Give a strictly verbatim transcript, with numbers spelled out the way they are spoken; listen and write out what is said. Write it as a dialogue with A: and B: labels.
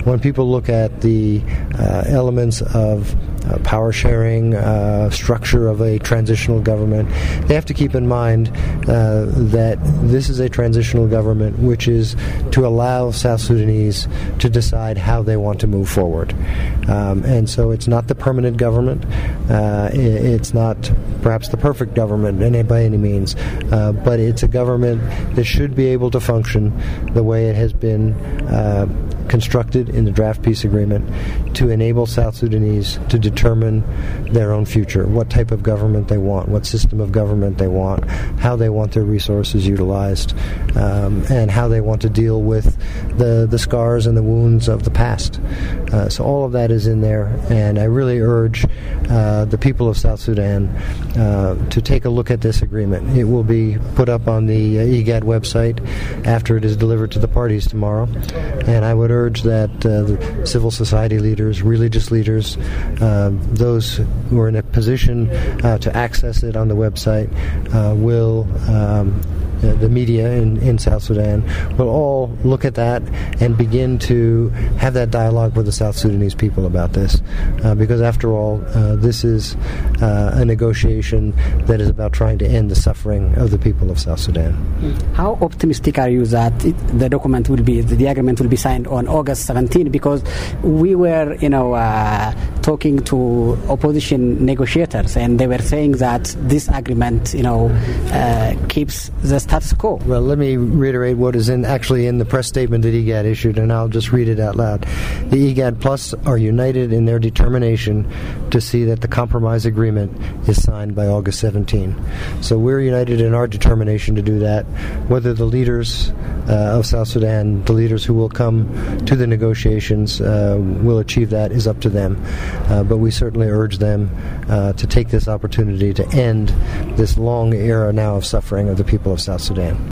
A: when people look at the uh, elements of uh, power sharing, uh, structure of a transitional government, they have to keep in mind uh, that this is a transitional government which is to allow South Sudanese to decide how they want to move forward. Um, and so it's not the permanent government. Uh, it's not perhaps the perfect government by any means, uh, but it's a government that should be able to function the way it has been uh, constructed in the draft peace agreement to enable South Sudanese to determine their own future, what type of government they want, what system of government they want, how they want their resources utilized, um, and how they want to deal with the, the scars and the wounds of the past. Uh, so all of that is in there, and I really urge uh, the people of South Sudan uh, to take a look at this agreement. It will be put up on the uh, I G A D website after it is delivered to the parties tomorrow, and I would urge that uh, the civil society leaders, religious leaders, uh, those who are in a position uh, to access it on the website uh, will um, the media in, in South Sudan will all look at that and begin to have that dialogue with the South Sudanese people about this. Uh, because after all, uh, this is uh, a negotiation that is about trying to end the suffering of the people of South Sudan.
B: How optimistic are you that it, the document will be, the agreement will be signed on August seventeenth? Because we were, you know, uh, talking to opposition negotiators, and they were saying that this agreement, you know, uh, keeps the status quo.
A: Well, let me reiterate what is in actually in the press statement that I G A D issued, and I'll just read it out loud. The I G A D Plus are united in their determination to see that the compromise agreement is signed by August seventeenth. So we're united in our determination to do that. Whether the leaders uh, of South Sudan, the leaders who will come to the negotiations, uh, will achieve that is up to them. Uh, but we certainly urge them uh, to take this opportunity to end this long era now of suffering of the people of South Sudan.